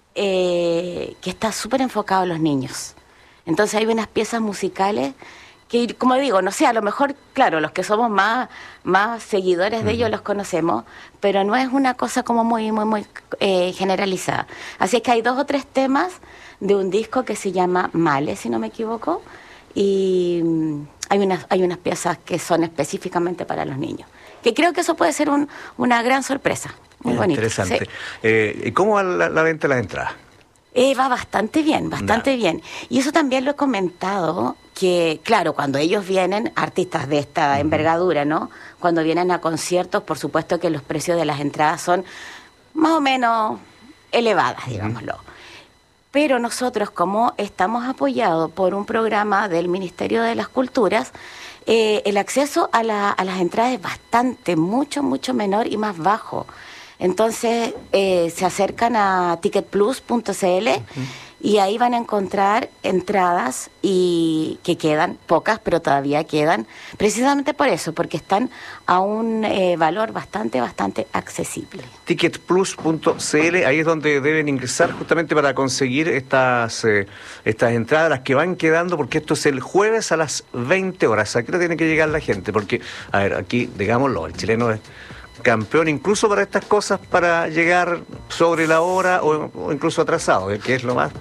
que está súper enfocado a los niños. Entonces hay unas piezas musicales que, como digo, no sé, a lo mejor, claro, los que somos más seguidores de ellos los conocemos, pero no es una cosa como muy generalizada. Así es que hay 2 o 3 temas de un disco que se llama Male, si no me equivoco, y hay unas piezas que son específicamente para los niños, que creo que eso puede ser una gran sorpresa, muy bonito. Interesante. Sí. ¿Y cómo va la venta de las entradas? Va bastante bien, bien. Y eso también lo he comentado, que claro, cuando ellos vienen, artistas de esta envergadura, ¿no? Cuando vienen a conciertos, por supuesto que los precios de las entradas son más o menos elevadas, digámoslo. Pero nosotros, como estamos apoyados por un programa del Ministerio de las Culturas, el acceso a las entradas es bastante, mucho menor y más bajo. Entonces se acercan a ticketplus.cl y ahí van a encontrar entradas y que quedan pocas, pero todavía quedan, precisamente por eso, porque están a un valor bastante accesible. Ticketplus.cl, ahí es donde deben ingresar justamente para conseguir estas entradas, las que van quedando, porque esto es el jueves a las 20 horas. ¿A qué hora tiene que llegar la gente? Porque, a ver, aquí, digámoslo, el chileno es campeón incluso para estas cosas, para llegar sobre la hora o incluso atrasado, que es lo más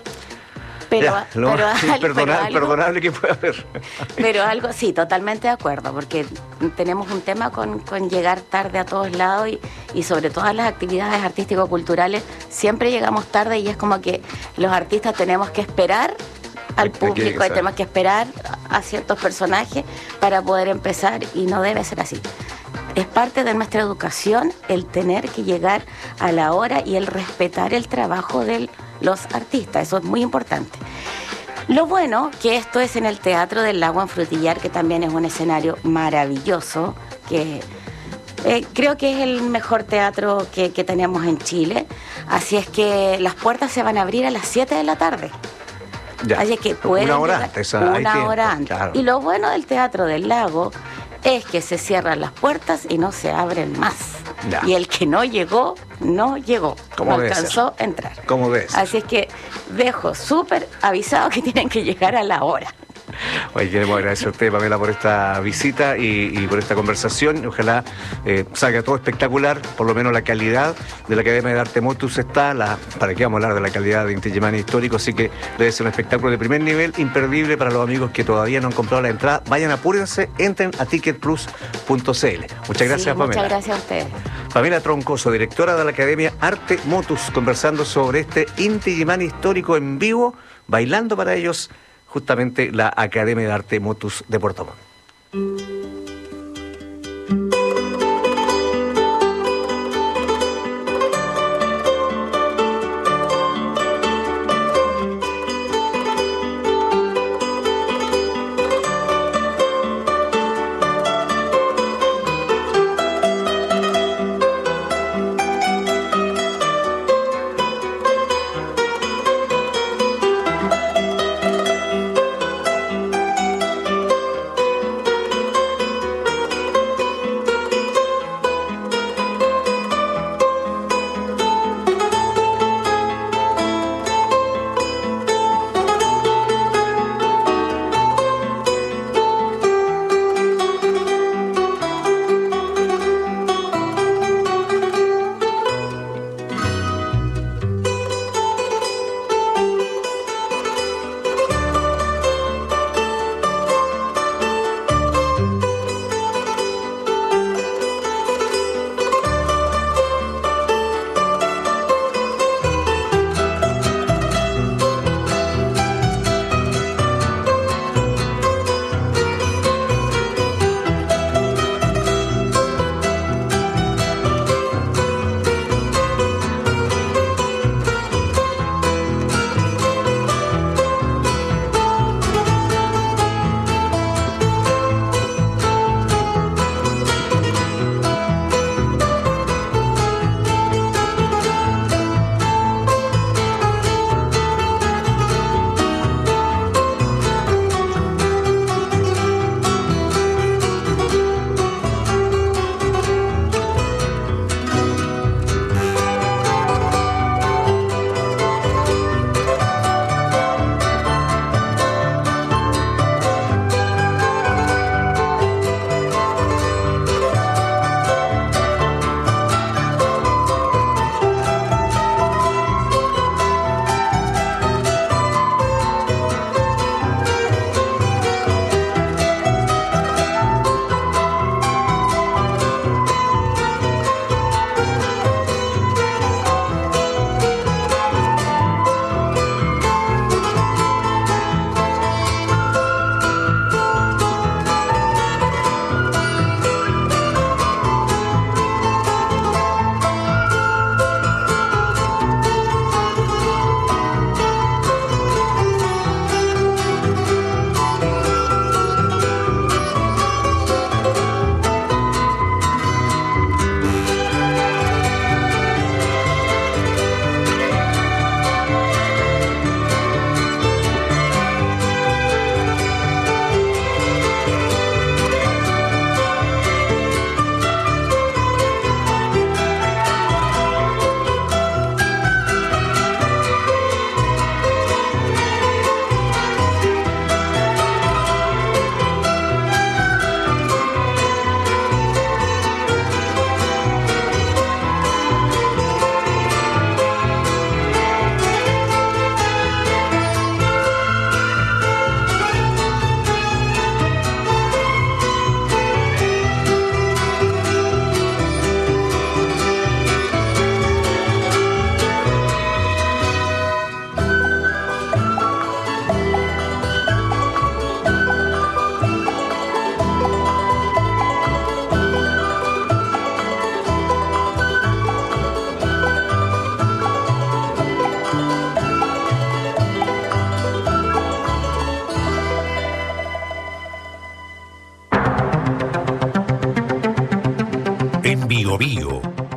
imperdonable que puede haber. Pero algo, sí, totalmente de acuerdo, porque tenemos un tema con llegar tarde a todos lados y sobre todas las actividades artístico-culturales siempre llegamos tarde y es como que los artistas tenemos que esperar al público, tenemos que esperar a ciertos personajes para poder empezar y no debe ser así. Es parte de nuestra educación el tener que llegar a la hora y el respetar el trabajo de los artistas, eso es muy importante. Lo bueno que esto es en el Teatro del Lago en Frutillar, que también es un escenario maravilloso, que creo que es el mejor teatro que tenemos en Chile, así es que las puertas se van a abrir a las 7 de la tarde. Ya. Así que pueden una hora llegar antes. Una hora antes. Claro. Y lo bueno del Teatro del Lago es que se cierran las puertas y no se abren más. Ya. Y el que no llegó, no alcanzó a entrar. ¿Cómo ves? Así es que dejo súper avisado que tienen que llegar a la hora. Oye, queremos agradecer a usted, Pamela, por esta visita y por esta conversación. Ojalá salga todo espectacular, por lo menos la calidad de la Academia de Arte Motus está, para qué vamos a hablar de la calidad de Inti Illimani Histórico, así que debe ser un espectáculo de primer nivel, imperdible para los amigos que todavía no han comprado la entrada. Vayan, apúrense, entren a ticketplus.cl. Muchas gracias, Pamela. Muchas gracias a ustedes. Pamela Troncoso, directora de la Academia Arte Motus, conversando sobre este Inti Illimani Histórico en vivo, bailando para ellos justamente la Academia de Arte Motus de Puerto Montt.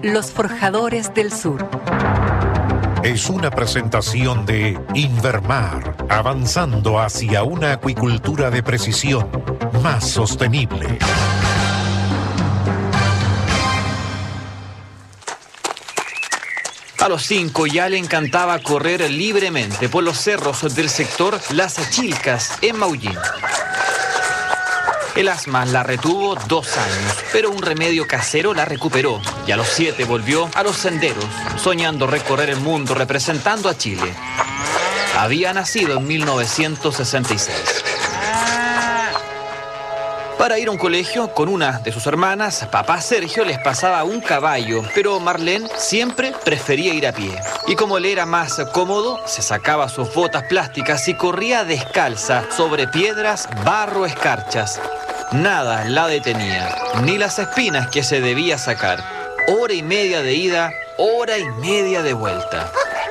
Los Forjadores del Sur. Es una presentación de Invermar, avanzando hacia una acuicultura de precisión más sostenible. A los 5 ya le encantaba correr libremente por los cerros del sector Las Chilcas en Maullín. El asma la retuvo 2 años, pero un remedio casero la recuperó y a los 7 volvió a los senderos, soñando recorrer el mundo representando a Chile. Había nacido en 1966. Para ir a un colegio con una de sus hermanas, papá Sergio les pasaba un caballo, pero Marlene siempre prefería ir a pie. Y como le era más cómodo, se sacaba sus botas plásticas y corría descalza sobre piedras, barro, escarchas. Nada la detenía, ni las espinas que se debía sacar. 1 hora y media de ida, 1 hora y media de vuelta.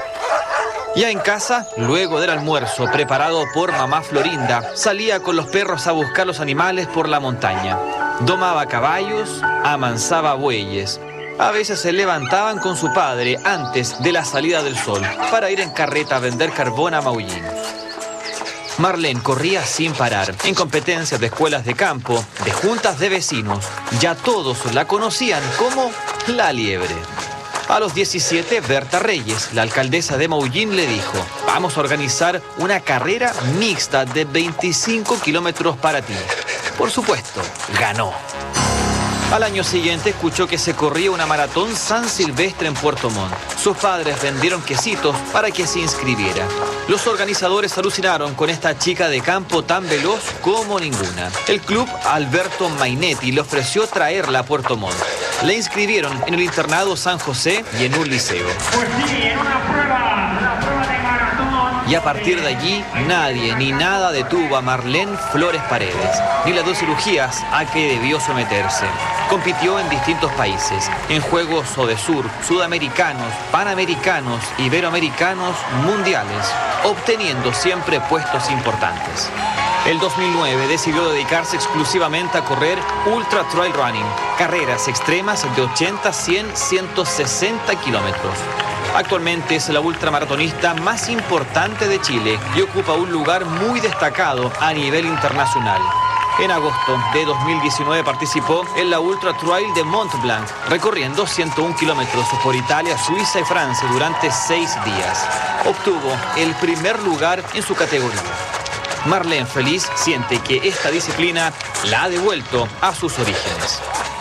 Ya en casa, luego del almuerzo preparado por mamá Florinda, salía con los perros a buscar los animales por la montaña. Domaba caballos, amansaba bueyes. A veces se levantaban con su padre antes de la salida del sol para ir en carreta a vender carbón a Maullín. Marlene corría sin parar, en competencias de escuelas de campo, de juntas de vecinos. Ya todos la conocían como la liebre. A los 17, Berta Reyes, la alcaldesa de Maullín, le dijo: vamos a organizar una carrera mixta de 25 kilómetros para ti. Por supuesto, ganó. Al año siguiente escuchó que se corría una maratón San Silvestre en Puerto Montt. Sus padres vendieron quesitos para que se inscribiera. Los organizadores alucinaron con esta chica de campo tan veloz como ninguna. El club Alberto Mainetti le ofreció traerla a Puerto Montt. La inscribieron en el internado San José y en un liceo. Pues sí, en una prueba de maratón. Y a partir de allí, nadie ni nada detuvo a Marlene Flores Paredes, ni las 2 cirugías a que debió someterse. Compitió en distintos países, en Juegos Odesur, Sudamericanos, Panamericanos, Iberoamericanos, Mundiales, obteniendo siempre puestos importantes. El 2009 decidió dedicarse exclusivamente a correr Ultra Trail Running, carreras extremas de 80, 100, 160 kilómetros. Actualmente es la ultramaratonista más importante de Chile y ocupa un lugar muy destacado a nivel internacional. En agosto de 2019 participó en la Ultra Trail de Mont Blanc, recorriendo 101 kilómetros por Italia, Suiza y Francia durante 6 días. Obtuvo el primer lugar en su categoría. Marlene feliz siente que esta disciplina la ha devuelto a sus orígenes.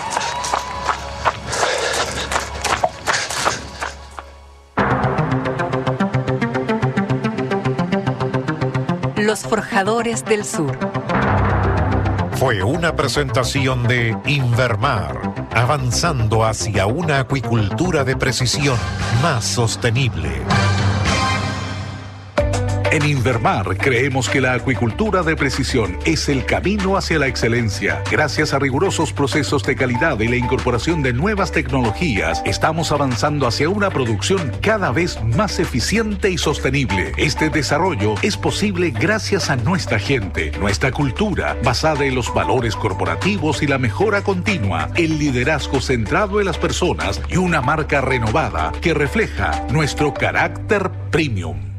Los Forjadores del Sur. Fue una presentación de Invermar, avanzando hacia una acuicultura de precisión más sostenible. En Invermar creemos que la acuicultura de precisión es el camino hacia la excelencia. Gracias a rigurosos procesos de calidad y la incorporación de nuevas tecnologías, estamos avanzando hacia una producción cada vez más eficiente y sostenible. Este desarrollo es posible gracias a nuestra gente, nuestra cultura, basada en los valores corporativos y la mejora continua, el liderazgo centrado en las personas y una marca renovada que refleja nuestro carácter premium.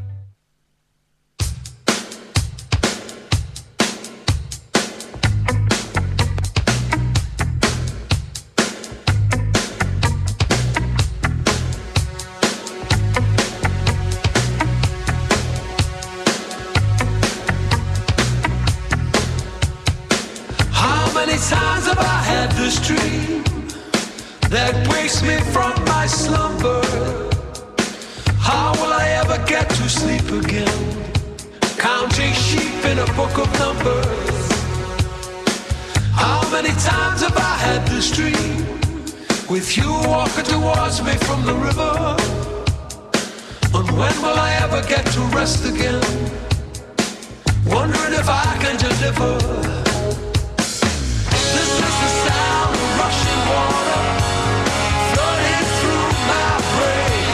Times have I had this dream that wakes me from my slumber? How will I ever get to sleep again? Counting sheep in a book of numbers. How many times have I had this dream with you walking towards me from the river? And when will I ever get to rest again? Wondering if I can deliver. Rushing water flooding through my brain.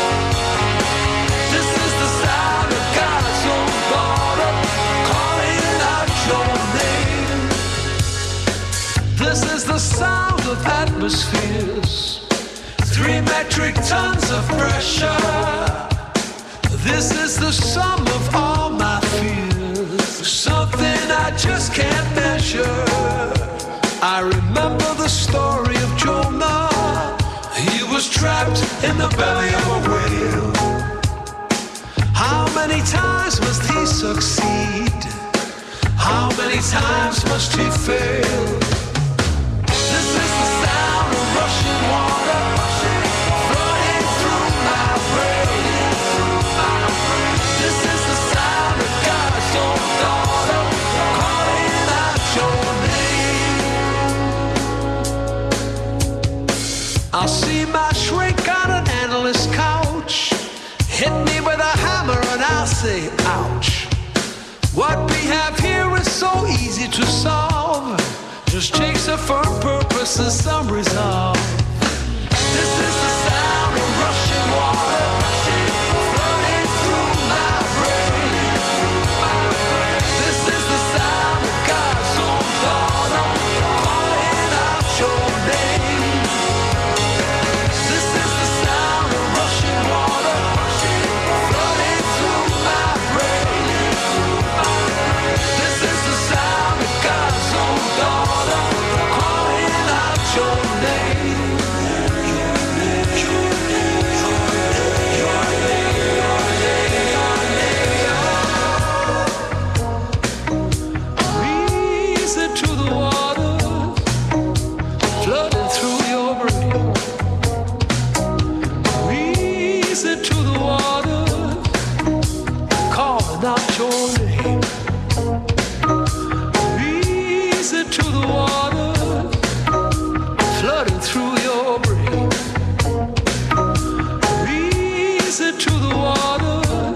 This is the sound of God's own daughter calling out your name. This is the sound of atmospheres. 3 metric tons of pressure. This is the sum of all my fears, something I just can't measure. I remember the story of Jonah. He was trapped in the belly of a whale. How many times must he succeed? How many times must he fail? This is the sound of rushing water running through my brain. This is the sound of God's own daughter calling out your name. I'll see my shrink on an endless couch, hit me with a hammer and I'll say ouch. What we have here is so easy to solve, just takes a firm purpose and some resolve. This is the sound of rushing water running through my brain. This is the sound of God's own daughter calling out your name. This is the sound of rushing water running through my brain. This is the sound of God's own daughter calling out your name. Reason to the waters flooding through your brain. Reason to the waters calling out your name. Reason to the waters flooding through your brain. Reason to the waters.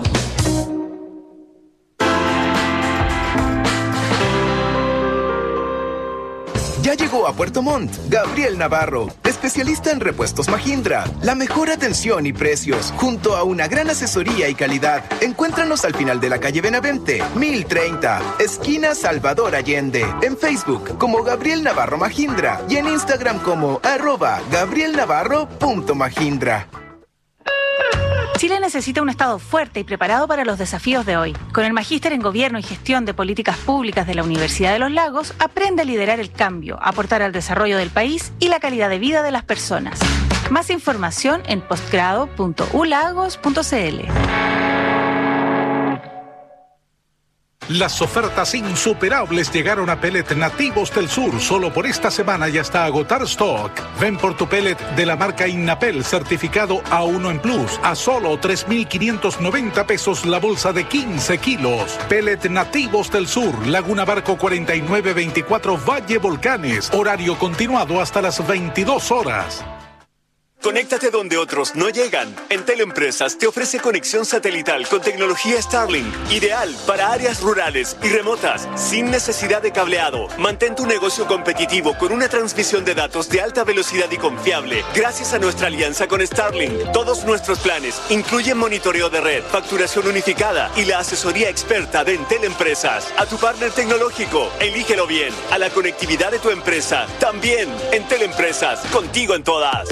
Ya llegó a Puerto Montt Gabriel Navarro, especialista en repuestos Mahindra. La mejor atención y precios, junto a una gran asesoría y calidad. Encuéntranos al final de la calle Benavente, 1030, esquina Salvador Allende. En Facebook como Gabriel Navarro Mahindra y en Instagram como @gabrielnavarro.mahindra. Chile necesita un Estado fuerte y preparado para los desafíos de hoy. Con el Magíster en Gobierno y Gestión de Políticas Públicas de la Universidad de los Lagos, aprende a liderar el cambio, aportar al desarrollo del país y la calidad de vida de las personas. Más información en postgrado.ulagos.cl. Las ofertas insuperables llegaron a Pellet Nativos del Sur solo por esta semana y hasta agotar stock. Ven por tu pellet de la marca Innapel certificado A1 en Plus a solo 3.590 pesos la bolsa de 15 kilos. Pellet Nativos del Sur, Laguna Barco 4924 Valle Volcanes. Horario continuado hasta las 22 horas. Conéctate donde otros no llegan. Entel Empresas te ofrece conexión satelital con tecnología Starlink, ideal para áreas rurales y remotas, sin necesidad de cableado. Mantén tu negocio competitivo con una transmisión de datos de alta velocidad y confiable, gracias a nuestra alianza con Starlink. Todos nuestros planes incluyen monitoreo de red, facturación unificada y la asesoría experta de Entel Empresas. A tu partner tecnológico, elígelo bien. A la conectividad de tu empresa, también. Entel Empresas, contigo en todas.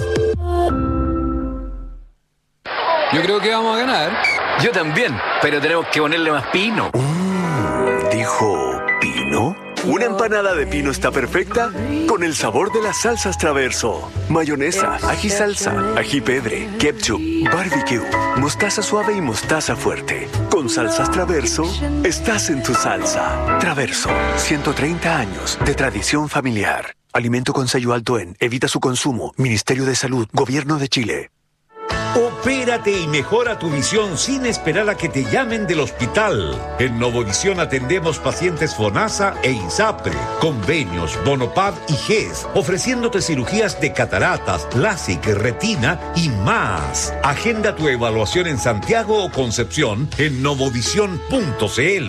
Yo creo que vamos a ganar. Yo también, pero tenemos que ponerle más pino. ¿Dijo pino? Una empanada de pino está perfecta con el sabor de las salsas Traverso. Mayonesa, ají salsa, ají pedre, ketchup, barbecue, mostaza suave y mostaza fuerte. Con salsas Traverso, estás en tu salsa. Traverso, 130 años de tradición familiar. Alimento con sello alto en. Evita su consumo. Ministerio de Salud. Gobierno de Chile. Opérate y mejora tu visión sin esperar a que te llamen del hospital. En Novovisión atendemos pacientes FONASA e INSAPRE, convenios, Bonopad y GES, ofreciéndote cirugías de cataratas, LASIK, retina y más. Agenda tu evaluación en Santiago o Concepción en novovisión.cl.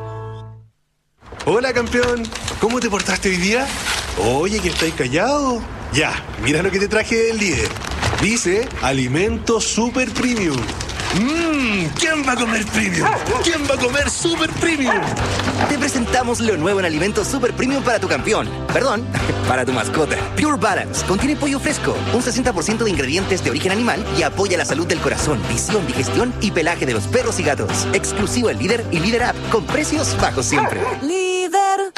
Hola, campeón. ¿Cómo te portaste hoy día? Oye, que estáis callado. Ya, mira lo que te traje del líder. Dice Alimento Super Premium. ¿Quién va a comer premium? ¿Quién va a comer super premium? Te presentamos lo nuevo en alimentos super premium para tu campeón. Perdón, para tu mascota. Pure Balance contiene pollo fresco, un 60% de ingredientes de origen animal y apoya la salud del corazón, visión, digestión y pelaje de los perros y gatos. Exclusivo en Líder y Líder App, con precios bajos siempre. Líder.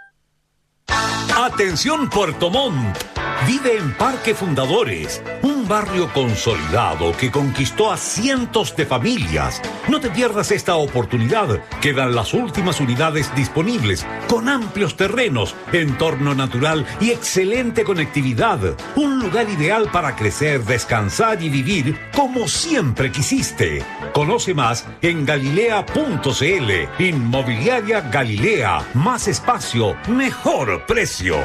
Atención Puerto Montt. Vive en Parque Fundadores, un barrio consolidado que conquistó a cientos de familias. No te pierdas esta oportunidad. Quedan las últimas unidades disponibles, con amplios terrenos, entorno natural y excelente conectividad. Un lugar ideal para crecer, descansar y vivir como siempre quisiste. Conoce más en galilea.cl. Inmobiliaria Galilea. Más espacio, mejor precio.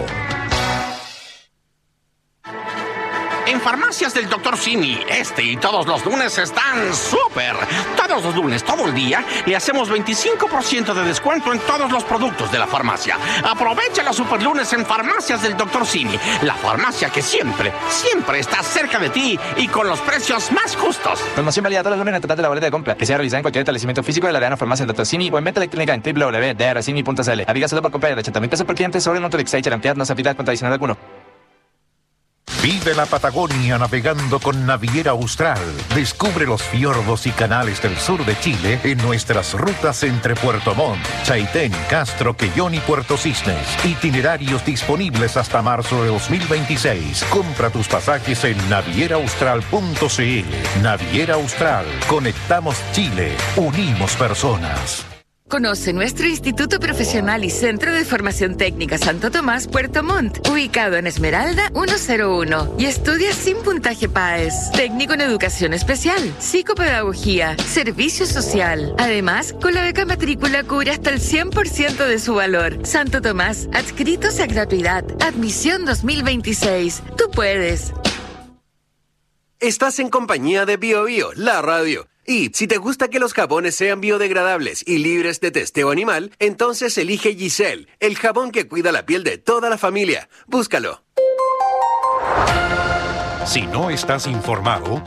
En Farmacias del Dr. Simi, y todos los lunes están súper. Todos los lunes, todo el día, le hacemos 25% de descuento en todos los productos de la farmacia. Aprovecha los super lunes en Farmacias del Dr. Simi, la farmacia que siempre está cerca de ti y con los precios más justos. Promoción válida todos los lunes en el total de la boleta de compra, que sea realizada en cualquier establecimiento físico de la Arena Farmacia del Dr. Simi o en venta electrónica en www.drcimi.cl. Aplica solo por compra de 80.000 pesos por cliente sobre el monto de Exchange. La entidad no se aplica con adicional alguno. Vive la Patagonia navegando con Naviera Austral. Descubre los fiordos y canales del sur de Chile en nuestras rutas entre Puerto Montt, Chaitén, Castro, Quellón y Puerto Cisnes. Itinerarios disponibles hasta marzo de 2026. Compra tus pasajes en navieraaustral.cl. Naviera Austral. Conectamos Chile. Unimos personas. Conoce nuestro Instituto Profesional y Centro de Formación Técnica Santo Tomás, Puerto Montt, ubicado en Esmeralda 101, y estudia sin puntaje PAES, técnico en educación especial, psicopedagogía, servicio social. Además, con la beca matrícula cubre hasta el 100% de su valor. Santo Tomás, adscritos a gratuidad, admisión 2026. Tú puedes. Estás en compañía de Bio Bio, la radio. Y si te gusta que los jabones sean biodegradables y libres de testeo animal, entonces elige Giselle, el jabón que cuida la piel de toda la familia. Búscalo. Si no estás informado,